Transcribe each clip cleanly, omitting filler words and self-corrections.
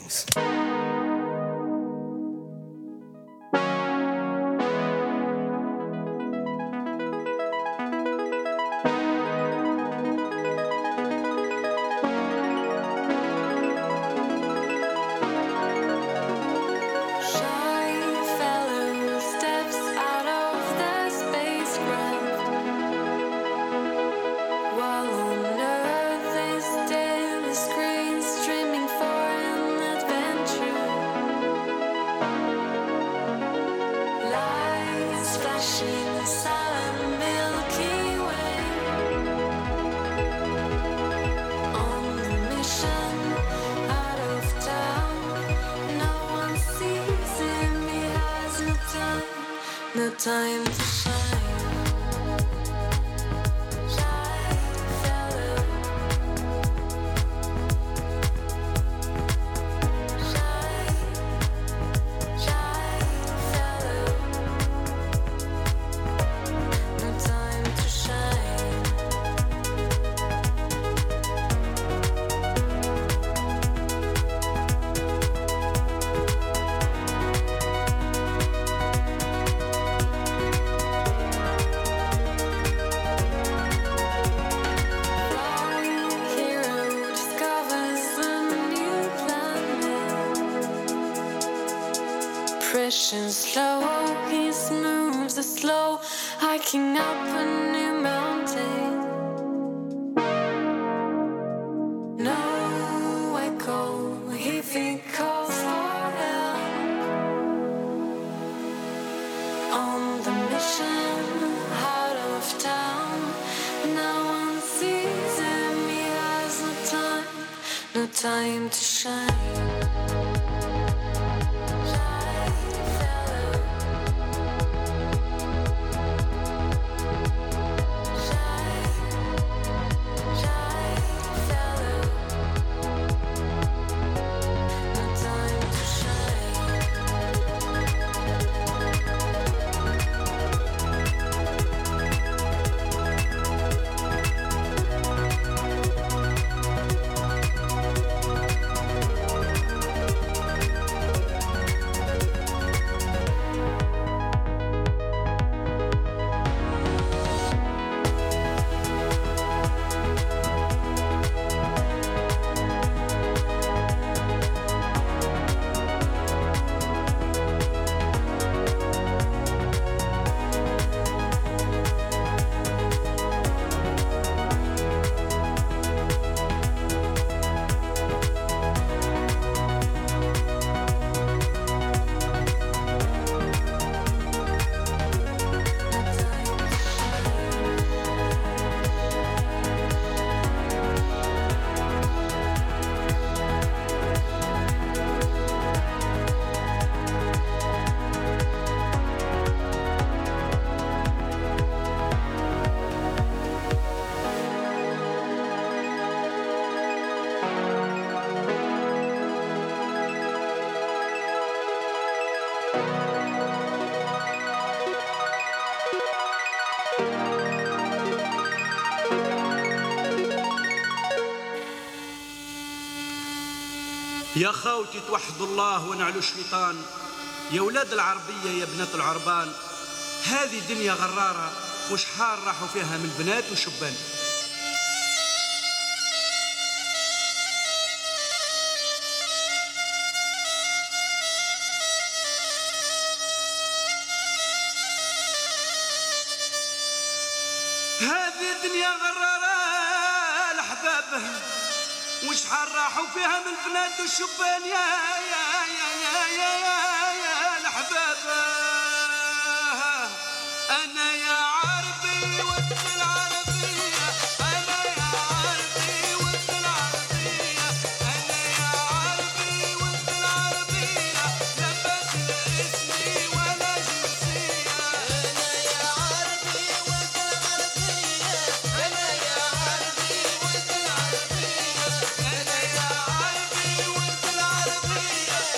Peace. Time to shine. And slow, he moves a slow, hiking up a new mountain. No echo, if he calls for help. On the mission, out of town, no one sees him, he has no time to shine. يا خاوتي توحدوا الله ونعلوا الشيطان، يا ولاد العربية يا بنات العربان، هذه دنيا غرارة وشحال راحوا فيها من بنات وشبان. هذه دنيا غرارة الأحباب وشحال راحوا فيها من البنات والشبان. يا يا يا يا يا يا, يا الأحباب، أنا يا عربي وانت العربية، أنا يا عربي وانت العربية، أنا يا عربي وانت العربية، لبس اسمي ولا جنسية. أنا يا عربي وانت العربية، أنا يا عربي وانت العربية، أنا يا عربي وانت العربية،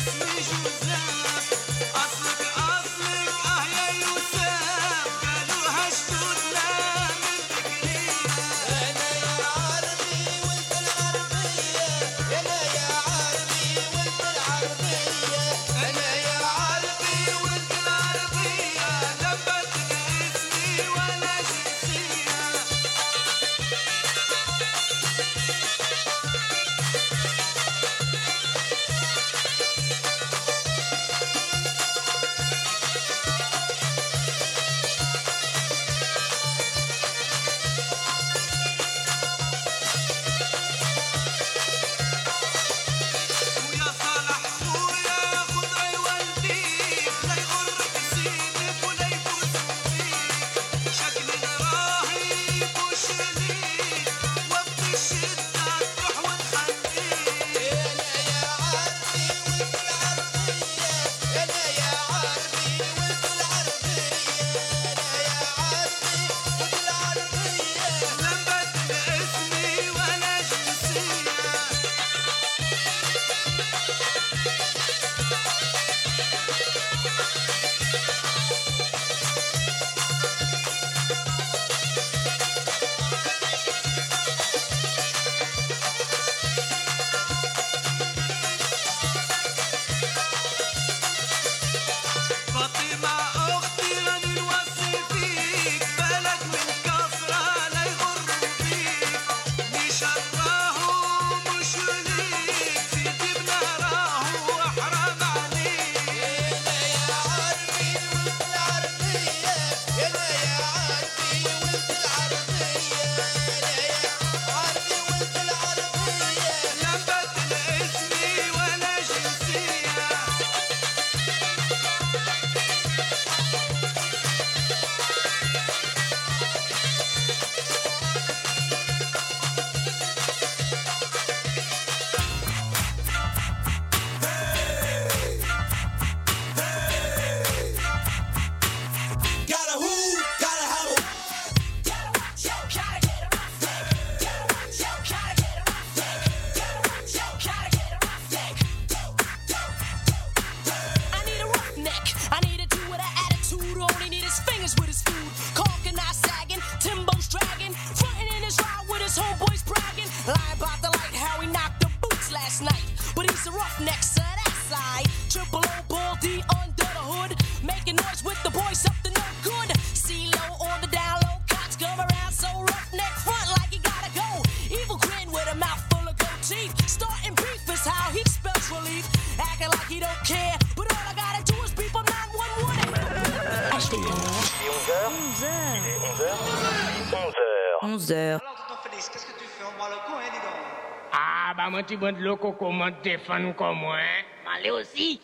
11h. Alors, tonton Félix, qu'est-ce que tu fais? On boit le coup, hein, dis donc. Ah, bah, moi, tu bois de l'eau, comment te fan comme moi, hein? Allez aussi.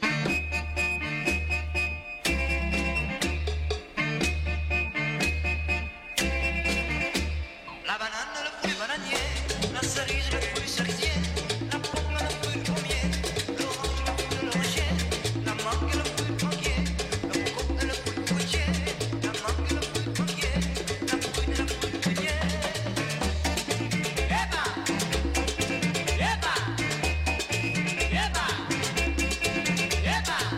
La banane, le fruit bananier, la cerise, le fruit cerisier, la pomme, le fruit pommier, l'orange, le fruit l'oranger, la mangue, le fruit manguier, le coco, le fruit fruitier, la mangue, le fruit manguier, la prune, le fruit prunier. Eba! Eba! Eba! Eba!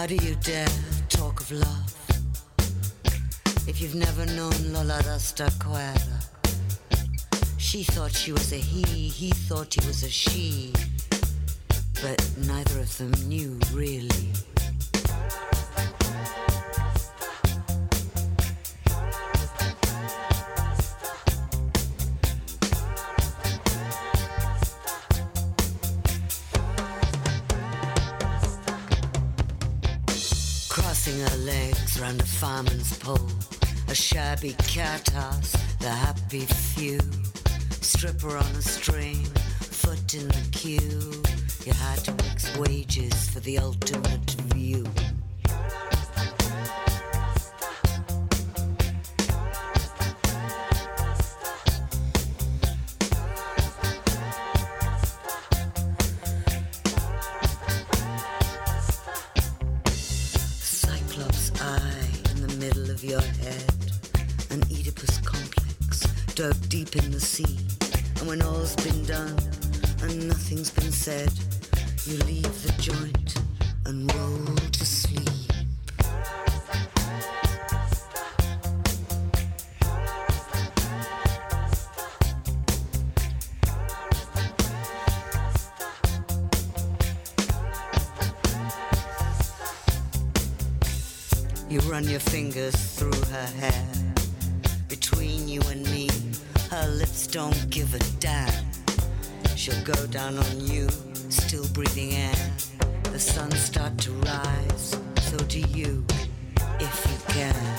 do you dare talk of love if you've never known Lola Rastaquera? She thought she was a he thought he was a she, but neither of them knew really. Crossing her legs round a fireman's pole, a shabby cat house, the happy few. Stripper on a string, foot in the queue. You had to mix wages for the ultimate view. Cyclops eye in the middle of your head, an Oedipus complex dug deep in the sea. And when all's been done and nothing's been said, you leave the joint and roll to sleep. You run your fingers through her hair. Between you and me, her lips don't give a damn. She'll go down on you, still breathing air. The sun start to rise, so do you, if you can.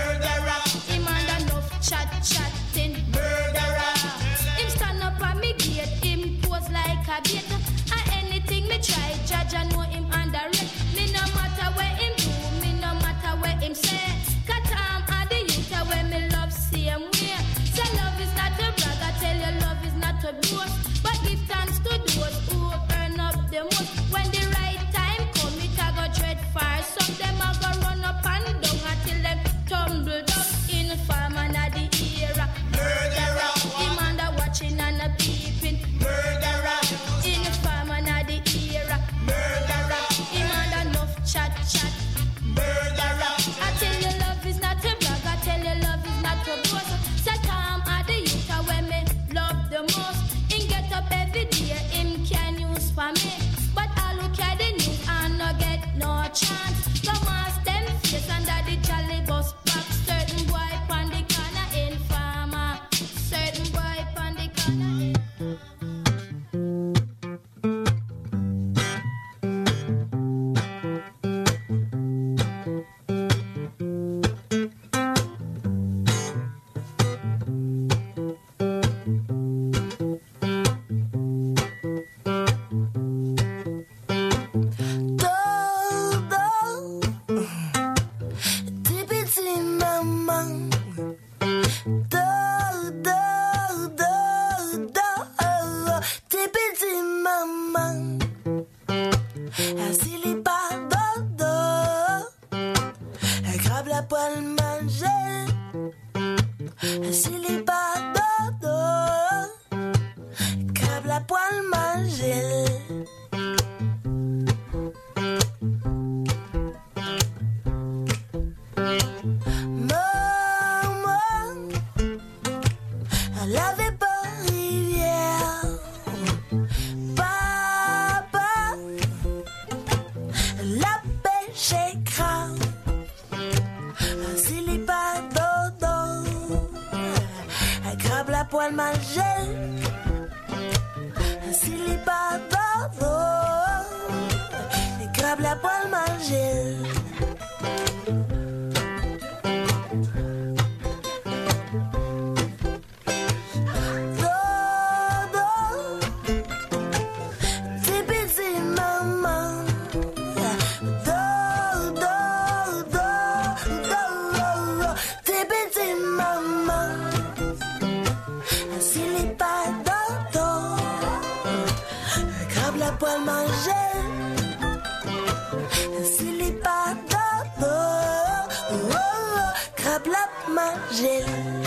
Chatting murderer. Him stand up and me give maman. Tes petits mamans. Assis les pas dodo. Grave la poêle manger. Assis les pas dodo. Grave la poêle manger. Poil manger, s'il est pas dodo, grave la poêle manger. Poil manger, s'il est pas dodo, crabe la manger.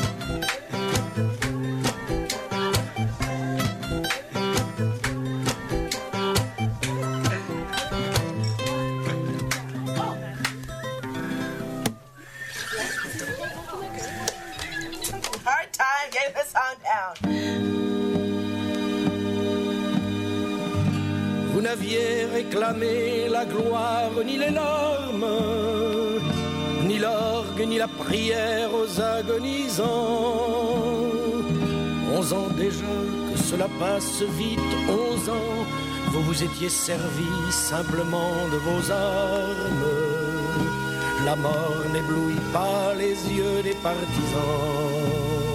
Hard time getting the song down. Vous n'aviez réclamé la gloire ni les larmes, ni l'orgue ni la prière aux agonisants. 11 ans déjà que cela passe vite, 11 ans, vous vous étiez servis simplement de vos armes. La mort n'éblouit pas les yeux des partisans.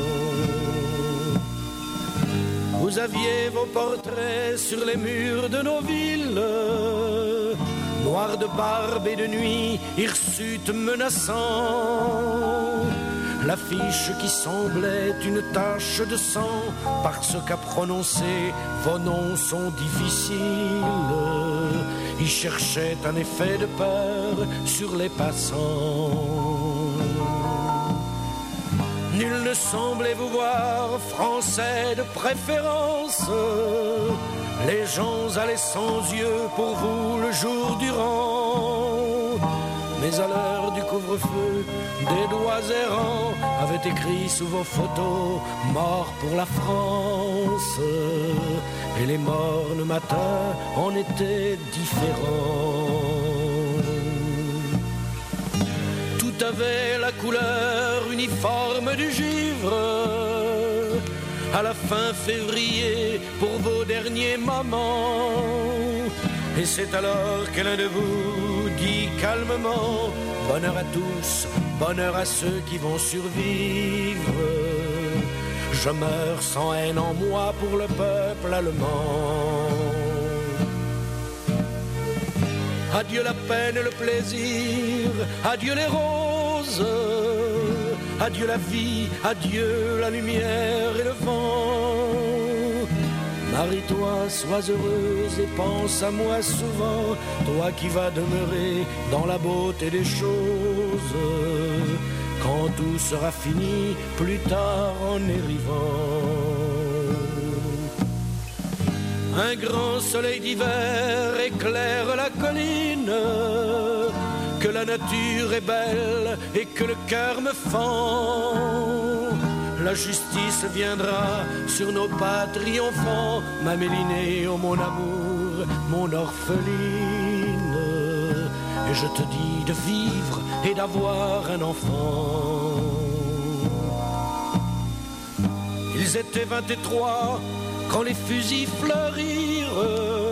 Vous aviez vos portraits sur les murs de nos villes, noirs de barbe et de nuit, hirsutes menaçants. L'affiche qui semblait une tache de sang, parce qu'à prononcer vos noms sont difficiles. Ils cherchaient un effet de peur sur les passants. Nul ne semblait vous voir français de préférence. Les gens allaient sans yeux pour vous le jour durant. Mais à l'heure du couvre-feu, des doigts errants avaient écrit sous vos photos « Mort pour la France ». Et les mornes matins en étaient différents. Tout avait la couleur uniforme du givre. À la fin février, pour vos derniers moments. Et c'est alors que l'un de vous dit calmement « Bonheur à tous, bonheur à ceux qui vont survivre. Je meurs sans haine en moi pour le peuple allemand. » Adieu la peine et le plaisir, adieu les roses, adieu la vie, adieu la lumière et le vent. Marie-toi, sois heureuse et pense à moi souvent, toi qui vas demeurer dans la beauté des choses. Quand tout sera fini, plus tard en arrivant. Un grand soleil d'hiver éclaire la colline, que la nature est belle et que le cœur me fend. La justice viendra sur nos pas triomphants, ma Mélinée, oh mon amour, mon orpheline. Et je te dis de vivre et d'avoir un enfant. Ils étaient 23 quand les fusils fleurirent,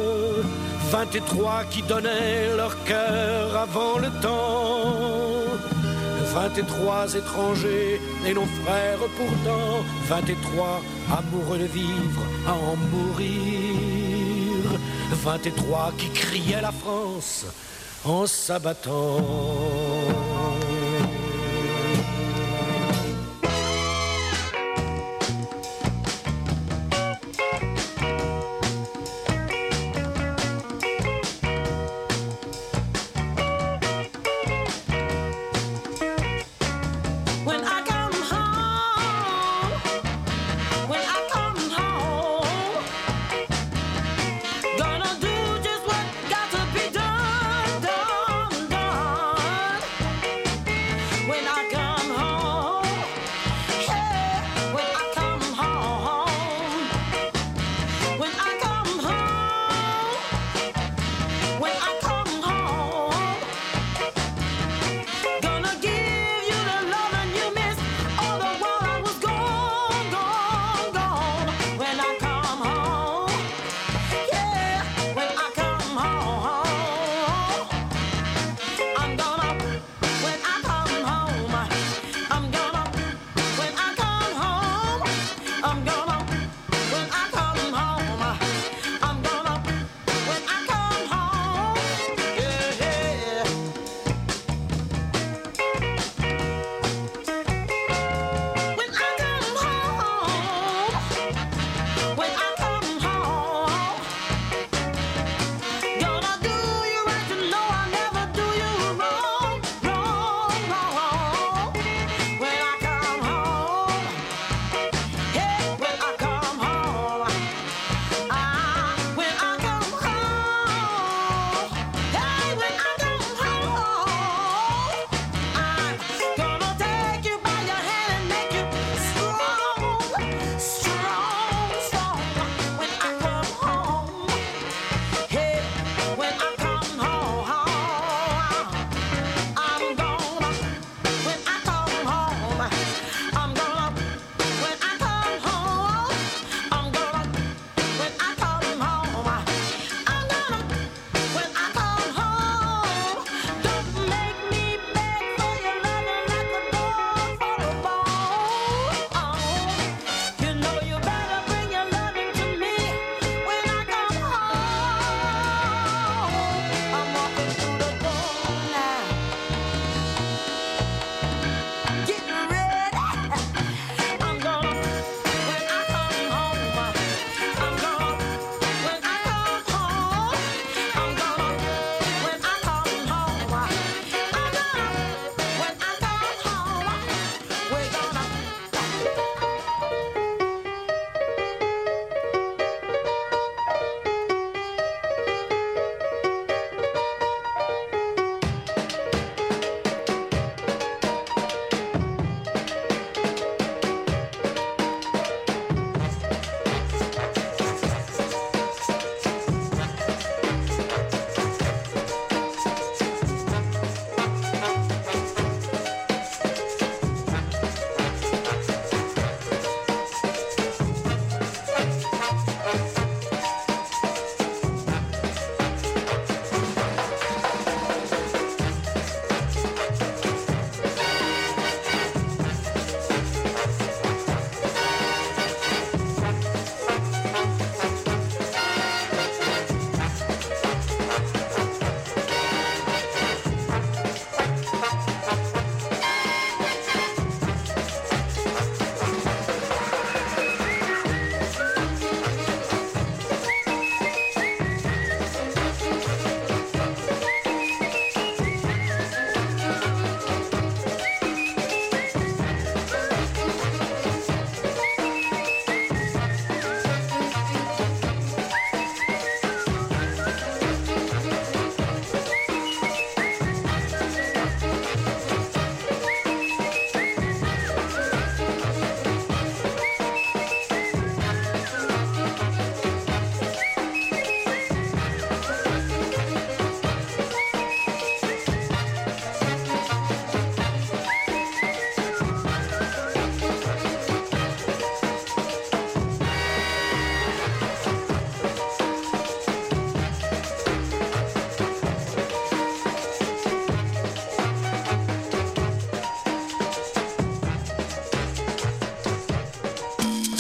23 qui donnaient leur cœur avant le temps. 23 étrangers et nos frères pourtant, 23 amoureux de vivre à en mourir. 23 qui criaient la France en s'abattant.